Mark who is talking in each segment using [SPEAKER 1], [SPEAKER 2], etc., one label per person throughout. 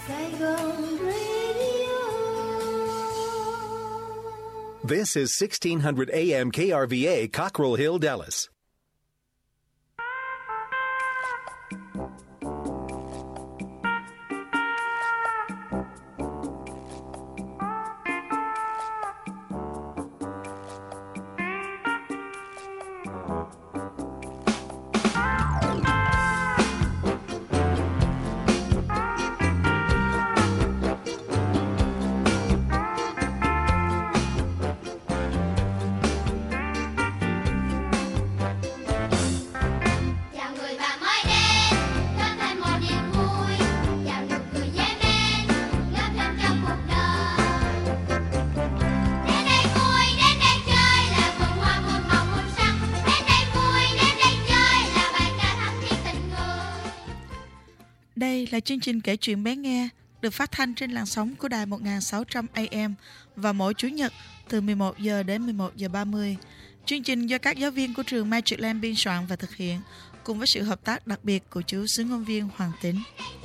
[SPEAKER 1] Saigon Radio.
[SPEAKER 2] This is 1600 AM KRVA, Cockrell Hill, Dallas.
[SPEAKER 3] Đây là chương trình kể chuyện bé nghe được phát thanh trên làn sóng của đài 1600 AM và mỗi Chủ nhật từ 11 giờ đến 11 giờ 30. Chương trình do các giáo viên của trường Magicland biên soạn và thực hiện cùng với sự hợp tác đặc biệt của chú xứ ngôn viên Hoàng Tín.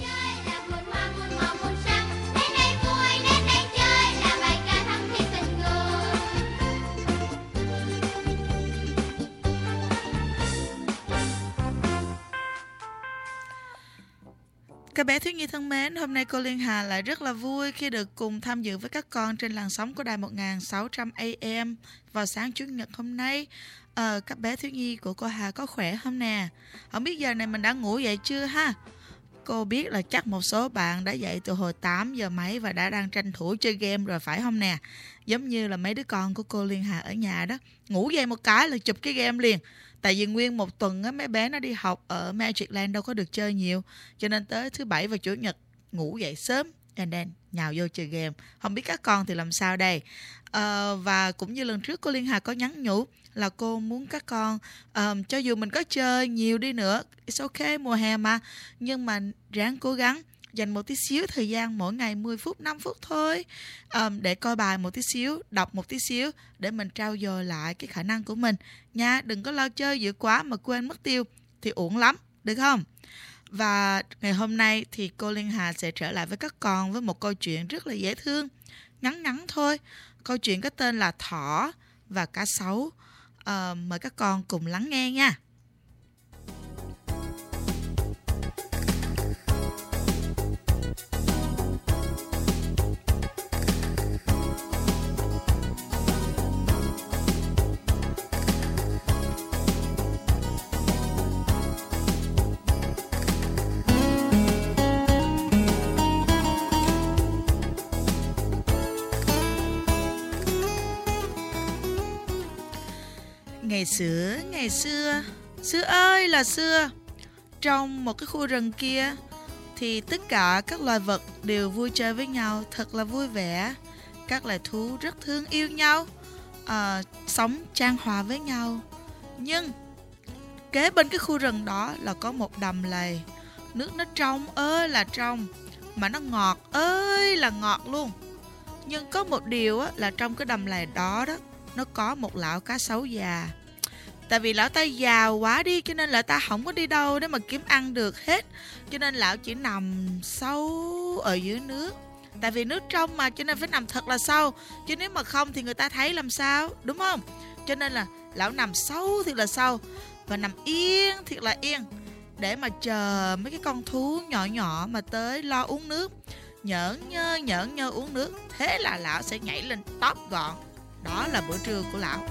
[SPEAKER 3] Các bé thiếu nhi thân mến, hôm nay cô Liên Hà lại rất là vui khi được cùng tham dự với các con trên làn sóng của đài 1600 AM vào sáng Chủ nhật hôm nay. Các bé thiếu nhi của cô Hà có khỏe không nè? Không biết giờ này mình đã ngủ dậy chưa ha? Cô biết là chắc một số bạn đã dậy từ hồi 8 giờ mấy và đang tranh thủ chơi game rồi phải không nè? Giống như là mấy đứa con của cô Liên Hà ở nhà đó. Ngủ dậy một cái là chụp cái game liền. Tại vì nguyên một tuần á, mấy bé nó đi học ở Magicland đâu có được chơi nhiều. Cho nên tới thứ Bảy và Chủ nhật ngủ dậy sớm and then nhào vô chơi game. Không biết các con thì làm sao đây? Và cũng như lần trước cô Liên Hà có nhắn nhủ là cô muốn các con cho dù mình có chơi nhiều đi nữa, it's okay, mùa hè mà, nhưng mà ráng cố gắng dành một tí xíu thời gian mỗi ngày 10 phút, 5 phút thôi, để coi bài một tí xíu, đọc một tí xíu để mình trau dồi lại cái khả năng của mình nha. Đừng có lo chơi dữ quá mà quên mất tiêu thì uổng lắm, được không? Và ngày hôm nay thì cô Liên Hà sẽ trở lại với các con với một câu chuyện rất là dễ thương, ngắn ngắn thôi. Câu chuyện có tên là Thỏ và Cá Sấu. Mời các con cùng lắng nghe nha. Ngày xưa, xưa ơi là xưa, trong một cái khu rừng kia thì tất cả các loài vật đều vui chơi với nhau thật là vui vẻ. Các loài thú rất thương yêu nhau, sống chan hòa với nhau. Nhưng kế bên cái khu rừng đó là có một đầm lầy. Nước nó trong ơi là trong, mà nó ngọt ơi là ngọt luôn. Nhưng có một điều á, là trong cái đầm lầy đó nó có một lão cá sấu già. Tại vì lão ta già quá đi, cho nên lão ta không có đi đâu để mà kiếm ăn được hết. Cho nên lão chỉ nằm sâu ở dưới nước. Tại vì nước trong mà, cho nên phải nằm thật là sâu. Chứ nếu mà không thì người ta thấy làm sao, đúng không? Cho nên là lão nằm sâu thiệt là sâu, và nằm yên thiệt là yên, để mà chờ mấy cái con thú nhỏ nhỏ mà tới lo uống nước. Nhởn nhơ uống nước. Thế là lão sẽ nhảy lên tóp gọn. Đó là bữa trưa của lão.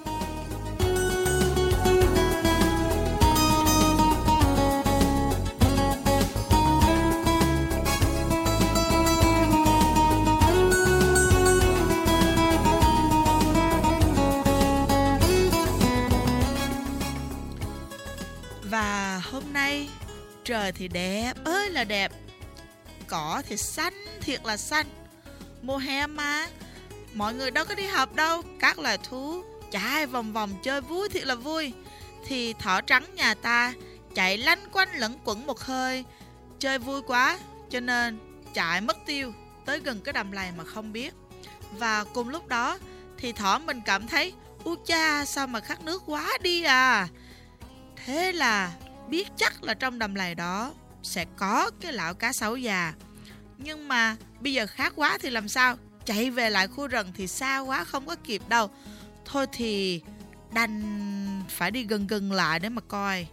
[SPEAKER 3] Và hôm nay trời thì đẹp ơi là đẹp, cỏ thì xanh thiệt là xanh. Mùa hè mà, mọi người đâu có đi học đâu. Các loài thú chạy vòng vòng chơi vui thiệt là vui. Thì thỏ trắng nhà ta chạy lanh quanh lẩn quẩn một hơi, chơi vui quá cho nên chạy mất tiêu tới gần cái đầm lầy mà không biết. Và cùng lúc đó thì thỏ mình cảm thấy u cha, sao mà khát nước quá đi à. Thế là biết chắc là trong đầm lầy đó sẽ có cái lão cá sấu già. Nhưng mà bây giờ khát quá thì làm sao? Chạy về lại khu rừng thì xa quá không có kịp đâu. Thôi thì đành phải đi gần gần lại để mà coi.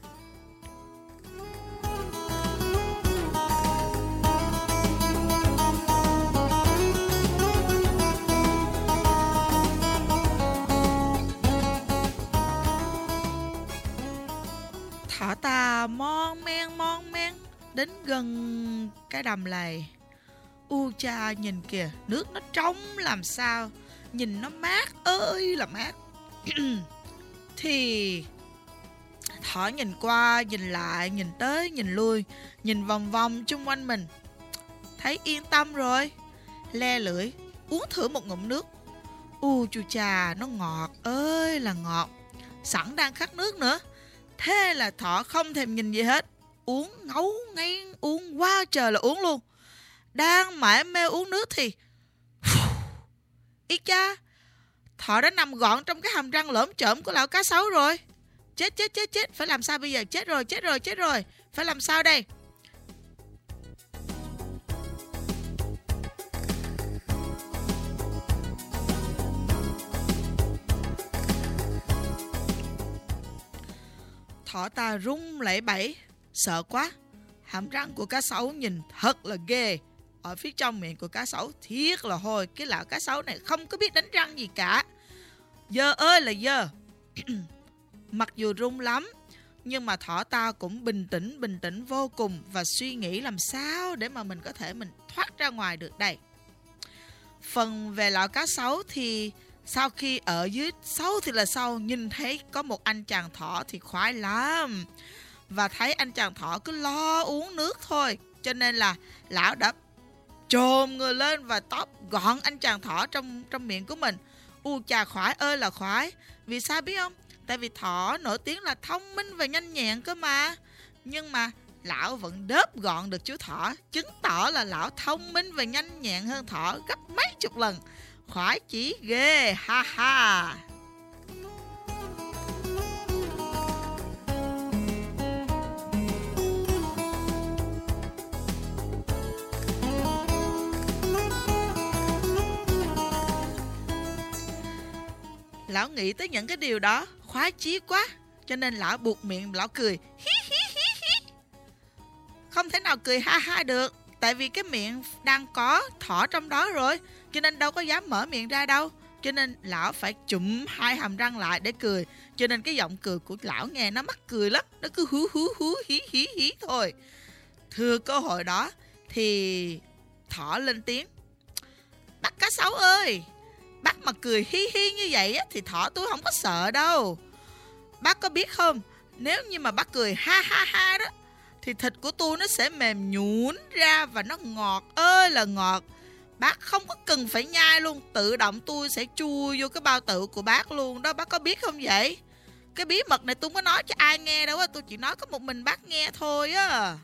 [SPEAKER 3] Thỏ ta mon men đến gần cái đầm lầy. U cha nhìn kìa, nước nó trong làm sao, nhìn nó mát ơi là mát. Thì thỏ nhìn qua nhìn lại, nhìn tới nhìn lui, nhìn vòng vòng chung quanh mình, thấy yên tâm rồi, le lưỡi uống thử một ngụm nước. U chu cha, nó ngọt ơi là ngọt, sẵn đang khát nước nữa. Thế là thỏ không thèm nhìn gì hết, uống ngấu ngay, uống quá trời là uống luôn. Đang mải mê uống nước thì ý cha, thỏ đã nằm gọn trong cái hàm răng lởm chởm của lão cá sấu rồi. Chết, phải làm sao bây giờ? Chết rồi, phải làm sao đây? Thỏ ta run lẩy bẩy, sợ quá. Hàm răng của cá sấu nhìn thật là ghê. Ở phía trong miệng của cá sấu thiết là hôi. Cái lão cá sấu này không có biết đánh răng gì cả. Dơ ơi là dơ. Mặc dù run lắm, nhưng mà thỏ ta cũng bình tĩnh vô cùng, và suy nghĩ làm sao để mà mình có thể mình thoát ra ngoài được đây. Phần về lão cá sấu thì sau khi ở dưới sâu thì là sâu, nhìn thấy có một anh chàng thỏ thì khoái lắm. Và thấy anh chàng thỏ cứ lo uống nước thôi, cho nên là lão đã chồm người lên và tóp gọn anh chàng thỏ trong miệng của mình. U chà, khoái ơi là khoái. Vì sao biết không? Tại vì thỏ nổi tiếng là thông minh và nhanh nhẹn cơ mà. Nhưng mà lão vẫn đớp gọn được chú thỏ, chứng tỏ là lão thông minh và nhanh nhẹn hơn thỏ gấp mấy chục lần. Khoái chí ghê, ha ha. Lão nghĩ tới những cái điều đó, khoái chí quá, cho nên lão buộc miệng, lão cười hí hí hí hí. Không thể nào cười ha ha được, tại vì cái miệng đang có thỏ trong đó rồi, cho nên đâu có dám mở miệng ra đâu. Cho nên lão phải chụm hai hàm răng lại để cười. Cho nên cái giọng cười của lão nghe nó mắc cười lắm, nó cứ hú hú hú hí hí hí thôi. Thừa cơ hội đó thì thỏ lên tiếng: Bác cá sấu ơi, bác mà cười hi hi như vậy á, thì thỏ tôi không có sợ đâu. Bác có biết không, nếu như mà bác cười ha ha ha đó, thì thịt của tôi nó sẽ mềm nhũn ra và nó ngọt ơi là ngọt. Bác không có cần phải nhai luôn, tự động tôi sẽ chui vô cái bao tử của bác luôn đó. Bác có biết không vậy? Cái bí mật này tôi không có nói cho ai nghe đâu á, tôi chỉ nói có một mình bác nghe thôi á.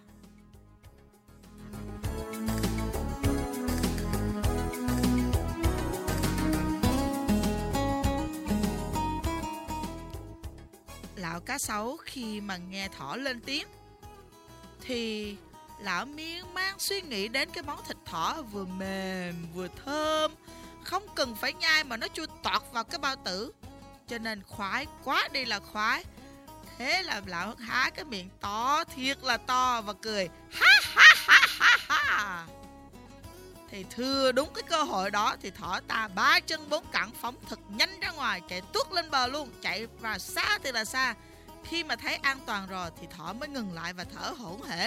[SPEAKER 3] Lão cá sấu khi mà nghe thỏ lên tiếng thì lão miên man suy nghĩ đến cái món thịt thỏ vừa mềm vừa thơm, không cần phải nhai mà nó chui tọt vào cái bao tử, cho nên khoái quá đi là khoái. Thế là lão há cái miệng to thiệt là to và cười ha ha ha ha ha. Thì thưa đúng cái cơ hội đó thì thỏ ta ba chân bốn cẳng phóng thật nhanh ra ngoài, chạy tuốt lên bờ luôn, chạy vào xa thì là xa. Khi mà thấy an toàn rồi thì thỏ mới ngừng lại và thở hổn hển.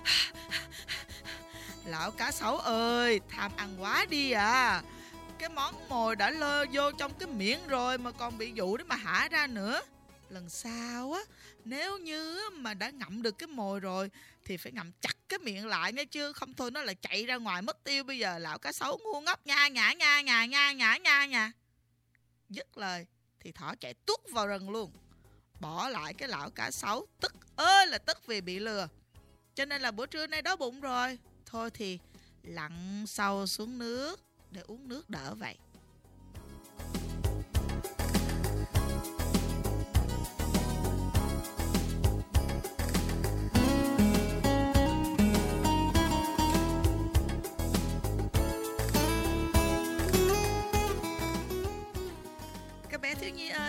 [SPEAKER 3] Lão cá sấu ơi, tham ăn quá đi à. Cái món mồi đã lơ vô trong cái miệng rồi mà còn bị dụ để mà hả ra nữa. Lần sau á, nếu như mà đã ngậm được cái mồi rồi thì phải ngậm chặt cái miệng lại nghe chưa, không thôi nó lại chạy ra ngoài mất tiêu. Bây giờ lão cá sấu ngu ngốc nha nhả nha nha nha nhả nha nha. Dứt lời thì thỏ chạy tuốt vào rừng luôn, bỏ lại cái lão cá sấu tức ơi là tức vì bị lừa. Cho nên là bữa trưa nay đói bụng rồi, thôi thì lặn sâu xuống nước để uống nước đỡ vậy.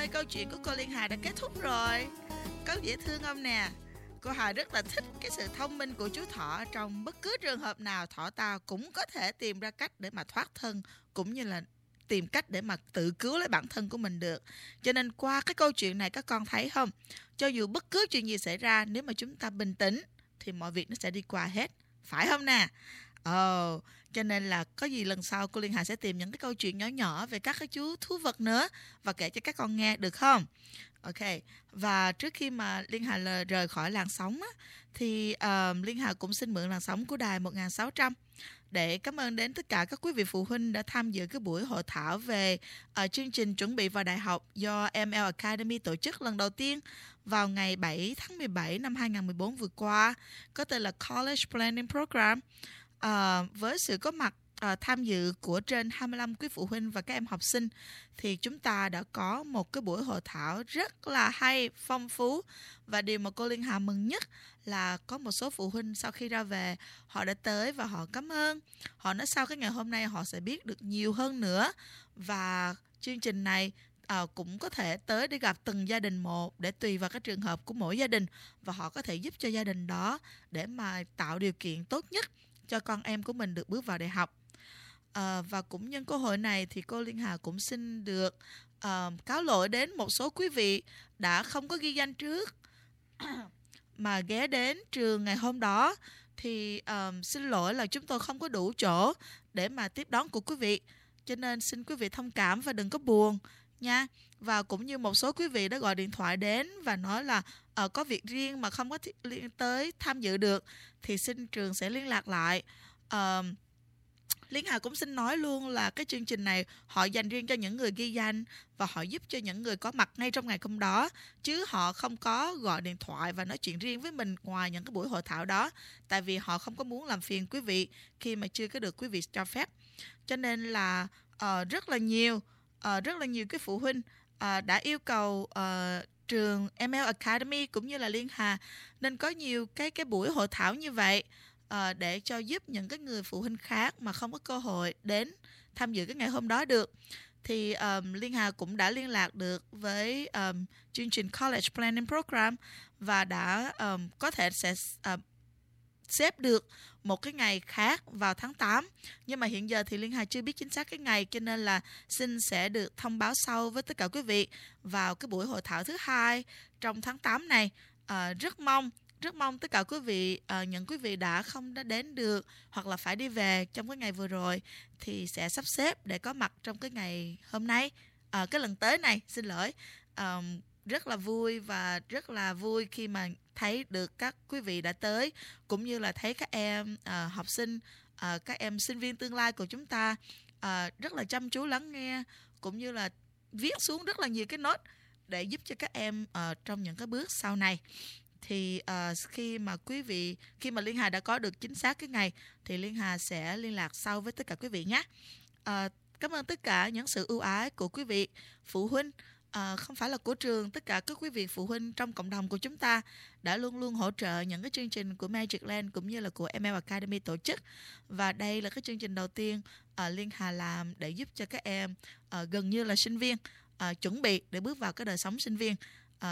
[SPEAKER 3] câu chuyện của cô Liên Hà đã kết thúc rồi. Có dễ thương không nè? Cô Hà rất là thích cái sự thông minh của chú thỏ. Trong bất cứ trường hợp nào, thỏ ta cũng có thể tìm ra cách để mà thoát thân, cũng như là tìm cách để mà tự cứu lấy bản thân của mình được. Cho nên qua cái câu chuyện này các con thấy không? Cho dù bất cứ chuyện gì xảy ra, nếu mà chúng ta bình tĩnh thì mọi việc nó sẽ đi qua hết. Phải không nè? Cho nên là có gì lần sau cô Liên Hà sẽ tìm những cái câu chuyện nhỏ nhỏ về các cái chú thú vật nữa và kể cho các con nghe, được không? Ok. Và trước khi mà Liên Hà rời khỏi làn sóng á, thì Liên Hà cũng xin mượn làn sóng của đài 1600 để cảm ơn đến tất cả các quý vị phụ huynh đã tham dự cái buổi hội thảo về chương trình chuẩn bị vào đại học do ML Academy tổ chức lần đầu tiên vào ngày 7 tháng 17 năm 2014 vừa qua, có tên là College Planning Program, với sự có mặt tham dự của trên 25 quý phụ huynh và các em học sinh. Thì chúng ta đã có một cái buổi hội thảo rất là hay, phong phú. Và điều mà cô Liên Hà mừng nhất là có một số phụ huynh sau khi ra về, họ đã tới và họ cảm ơn. Họ nói sau cái ngày hôm nay họ sẽ biết được nhiều hơn nữa. Và chương trình này cũng có thể tới để gặp từng gia đình một, để tùy vào cái trường hợp của mỗi gia đình, và họ có thể giúp cho gia đình đó để mà tạo điều kiện tốt nhất cho con em của mình được bước vào đại học. Và cũng nhân cơ hội này thì cô Liên Hà cũng xin được cáo lỗi đến một số quý vị đã không có ghi danh trước mà ghé đến trường ngày hôm đó. Thì xin lỗi là chúng tôi không có đủ chỗ để mà tiếp đón của quý vị, cho nên xin quý vị thông cảm và đừng có buồn nha. Và cũng như một số quý vị đã gọi điện thoại đến và nói là có việc riêng mà không có tới tham dự được, thì xin trường sẽ liên lạc lại. Liên Hà cũng xin nói luôn là cái chương trình này họ dành riêng cho những người ghi danh và họ giúp cho những người có mặt ngay trong ngày hôm đó, chứ họ không có gọi điện thoại và nói chuyện riêng với mình ngoài những cái buổi hội thảo đó, tại vì họ không có muốn làm phiền quý vị khi mà chưa có được quý vị cho phép. Cho nên là rất là nhiều cái phụ huynh đã yêu cầu trường ML Academy cũng như là Liên Hà nên có nhiều cái buổi hội thảo như vậy, để cho giúp những cái người phụ huynh khác mà không có cơ hội đến tham dự cái ngày hôm đó được. Thì Liên Hà cũng đã liên lạc được với chương trình College Planning Program và đã có thể sẽ xếp được một cái ngày khác vào tháng 8. Nhưng mà hiện giờ thì Liên Hà chưa biết chính xác cái ngày, cho nên là xin sẽ được thông báo sau với tất cả quý vị vào cái buổi hội thảo thứ 2 trong tháng 8 này. Rất mong tất cả quý vị, những quý vị đã không đã đến được hoặc là phải đi về trong cái ngày vừa rồi thì sẽ sắp xếp để có mặt trong cái ngày hôm nay, cái lần tới này, xin lỗi. Rất là vui và rất là vui khi mà thấy được các quý vị đã tới, cũng như là thấy các em học sinh, các em sinh viên tương lai của chúng ta rất là chăm chú lắng nghe, cũng như là viết xuống rất là nhiều cái note để giúp cho các em trong những cái bước sau này. Thì khi mà Liên Hà đã có được chính xác cái ngày thì Liên Hà sẽ liên lạc sau với tất cả quý vị nhé. Cảm ơn tất cả những sự ưu ái của quý vị phụ huynh, không phải là của trường, tất cả các quý vị phụ huynh trong cộng đồng của chúng ta đã luôn luôn hỗ trợ những cái chương trình của Magic Land cũng như là của ML Academy tổ chức. Và đây là cái chương trình đầu tiên Liên Hà làm để giúp cho các em gần như là sinh viên chuẩn bị để bước vào cái đời sống sinh viên,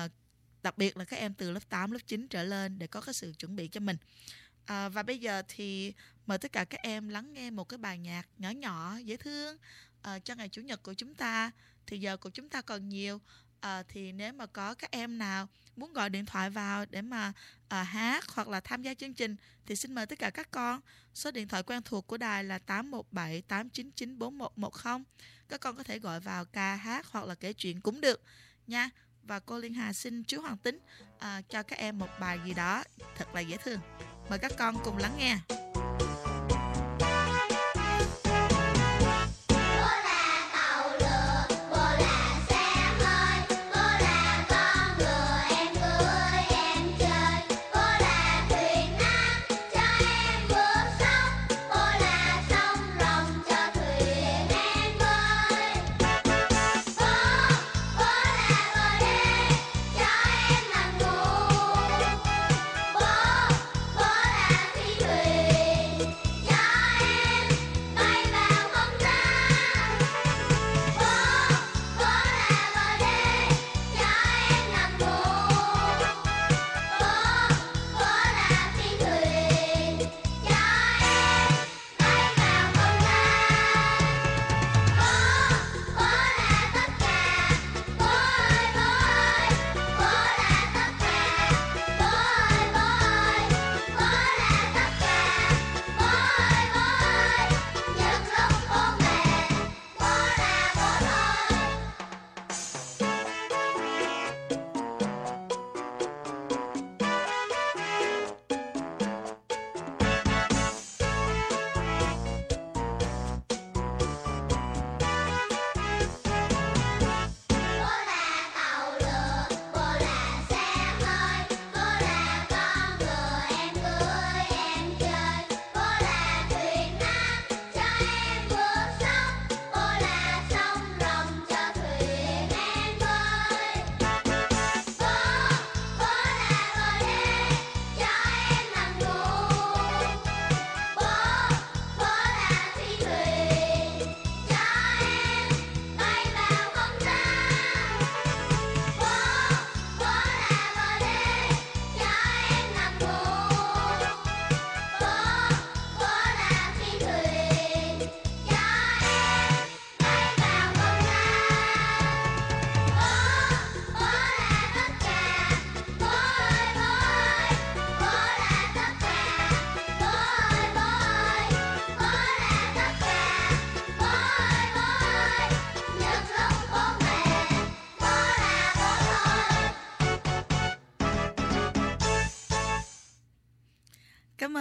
[SPEAKER 3] đặc biệt là các em từ lớp 8, lớp 9 trở lên, để có cái sự chuẩn bị cho mình. Và bây giờ thì mời tất cả các em lắng nghe một cái bài nhạc nhỏ nhỏ dễ thương cho ngày Chủ nhật của chúng ta. Thì giờ của chúng ta còn nhiều, thì nếu mà có các em nào muốn gọi điện thoại vào để mà hát hoặc là tham gia chương trình thì xin mời tất cả các con. Số điện thoại quen thuộc của đài là 817 899 4110. Các con có thể gọi vào ca hát hoặc là kể chuyện cũng được nha. Và cô Liên Hà xin chú Hoàng Tính cho các em một bài gì đó thật là dễ thương. Mời các con cùng lắng nghe.
[SPEAKER 1] Bố là phi thuyền.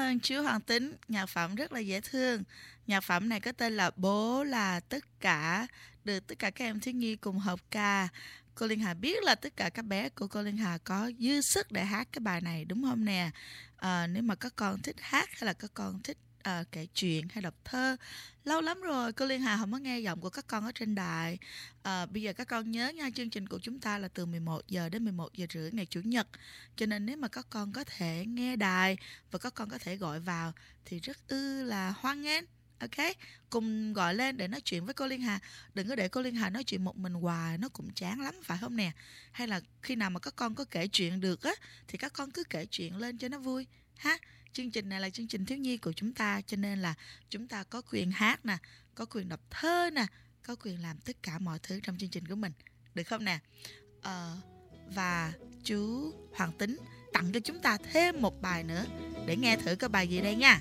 [SPEAKER 3] ơn chú Hoàng Tính, nhạc phẩm rất là dễ thương. Nhạc phẩm này có tên là Bố là tất cả, được tất cả các em thiếu nhi cùng hợp ca. Cô Liên Hà biết là tất cả các bé của cô Liên Hà có dư sức để hát cái bài này đúng không nè? Nếu mà các con thích hát hay là các con thích kể chuyện hay đọc thơ, lâu lắm rồi cô Liên Hà không có nghe giọng của các con ở trên đài. Bây giờ các con nhớ nha, chương trình của chúng ta là từ 11 giờ đến 11 giờ rưỡi ngày Chủ nhật. Cho nên nếu mà các con có thể nghe đài và các con có thể gọi vào thì rất là hoan nghênh. Ok, cùng gọi lên để nói chuyện với cô Liên Hà. Đừng có để cô Liên Hà nói chuyện một mình hoài, nó cũng chán lắm phải không nè? Hay là khi nào mà các con có kể chuyện được á thì các con cứ kể chuyện lên cho nó vui ha. Chương trình này là chương trình thiếu nhi của chúng ta, cho nên là chúng ta có quyền hát nè, có quyền đọc thơ nè, có quyền làm tất cả mọi thứ trong chương trình của mình, được không nè? Và chú Hoàng Tính tặng cho chúng ta thêm một bài nữa, để nghe thử cái bài gì đây nha.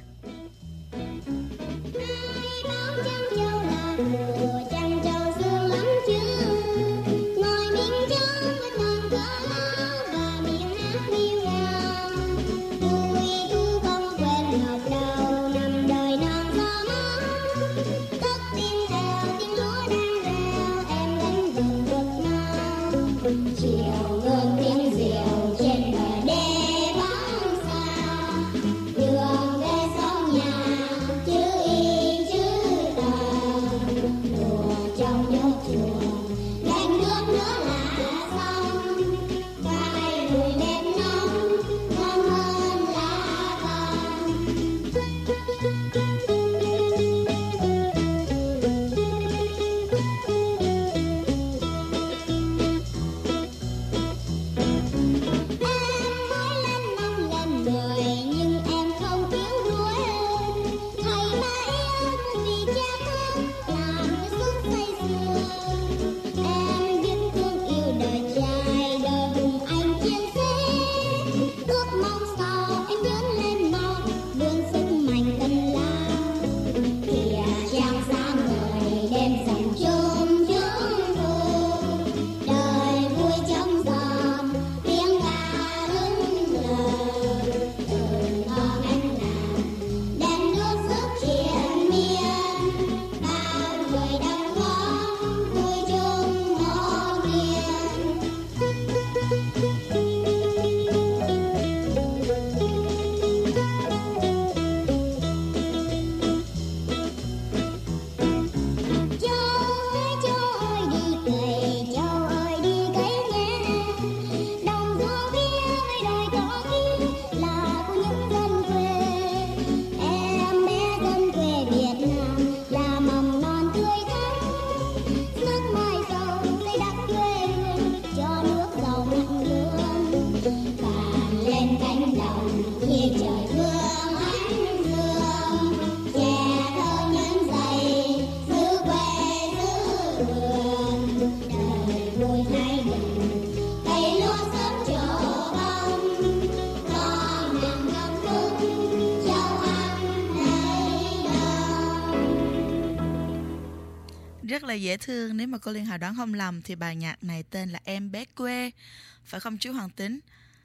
[SPEAKER 3] Rất là dễ thương. Nếu mà cô Liên Hà đoán không lầm thì bài nhạc này tên là Em Bé Quê, phải không chú Hoàng Tính?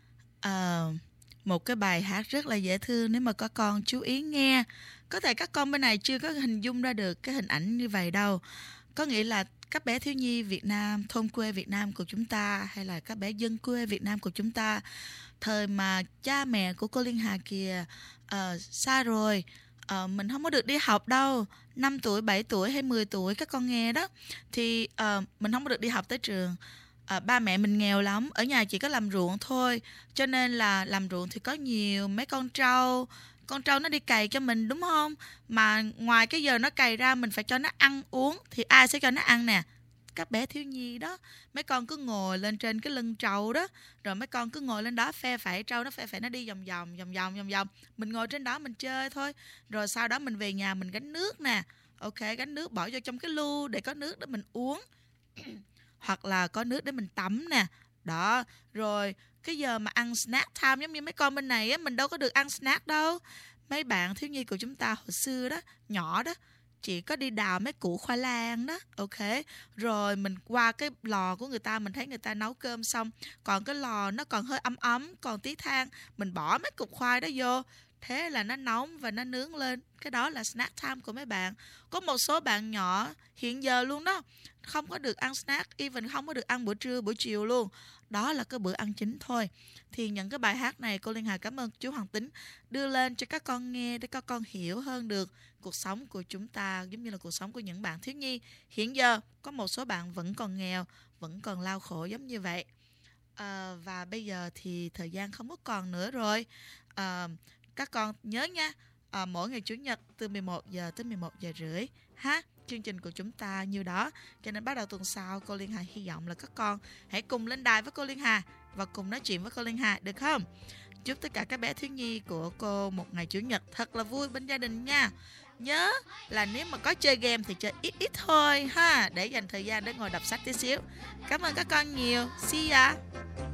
[SPEAKER 3] Một cái bài hát rất là dễ thương. Nếu mà có con chú ý nghe. Có thể các con bên này chưa có hình dung ra được cái hình ảnh như vậy đâu. Có nghĩa là các bé thiếu nhi Việt Nam, thôn quê Việt Nam của chúng ta, hay là các bé dân quê Việt Nam của chúng ta, thời mà cha mẹ của cô Liên Hà kìa xa rồi, mình không có được đi học đâu, 5 tuổi, 7 tuổi hay 10 tuổi các con nghe đó, thì mình không có được đi học tới trường. Ba mẹ mình nghèo lắm, ở nhà chỉ có làm ruộng thôi, cho nên là làm ruộng thì có nhiều mấy con trâu nó đi cày cho mình đúng không? Mà ngoài cái giờ nó cày ra mình phải cho nó ăn uống, thì ai sẽ cho nó ăn nè? Các bé thiếu nhi đó. Mấy con cứ ngồi lên trên cái lưng trâu đó, rồi mấy con cứ ngồi lên đó phe phẩy trâu, nó phe phẩy nó đi vòng vòng. Mình ngồi trên đó mình chơi thôi. Rồi sau đó mình về nhà mình gánh nước nè. Ok, gánh nước bỏ vô trong cái lu để có nước để mình uống. Hoặc là có nước để mình tắm nè. Đó, rồi cái giờ mà ăn snack time giống như mấy con bên này á, mình đâu có được ăn snack đâu. Mấy bạn thiếu nhi của chúng ta hồi xưa đó, nhỏ đó, chỉ có đi đào mấy củ khoai lang đó, ok. Rồi mình qua cái lò của người ta, mình thấy người ta nấu cơm xong, còn cái lò nó còn hơi ấm ấm, còn tí than, mình bỏ mấy cục khoai đó vô, thế là nó nóng và nó nướng lên. Cái đó là snack time của mấy bạn. Có một số bạn nhỏ hiện giờ luôn đó, không có được ăn snack, even không có được ăn bữa trưa, buổi chiều luôn. Đó là cái bữa ăn chính thôi. Thì những cái bài hát này cô Liên Hà cảm ơn chú Hoàng Tính đưa lên cho các con nghe, để các con hiểu hơn được cuộc sống của chúng ta, giống như là cuộc sống của những bạn thiếu nhi. Hiện giờ có một số bạn vẫn còn nghèo, vẫn còn lao khổ giống như vậy. Và bây giờ thì thời gian không có còn nữa rồi. Các con nhớ nha, mỗi ngày Chủ nhật từ 11 giờ tới 11 giờ rưỡi ha. Chương trình của chúng ta như đó. Cho nên bắt đầu tuần sau cô Liên Hà hy vọng là các con hãy cùng lên đài với cô Liên Hà và cùng nói chuyện với cô Liên Hà, được không? Chúc tất cả các bé thiếu nhi của cô một ngày Chủ nhật thật là vui bên gia đình nha. Nhớ là nếu mà có chơi game thì chơi ít ít thôi ha, để dành thời gian để ngồi đọc sách tí xíu. Cảm ơn các con nhiều. See ya.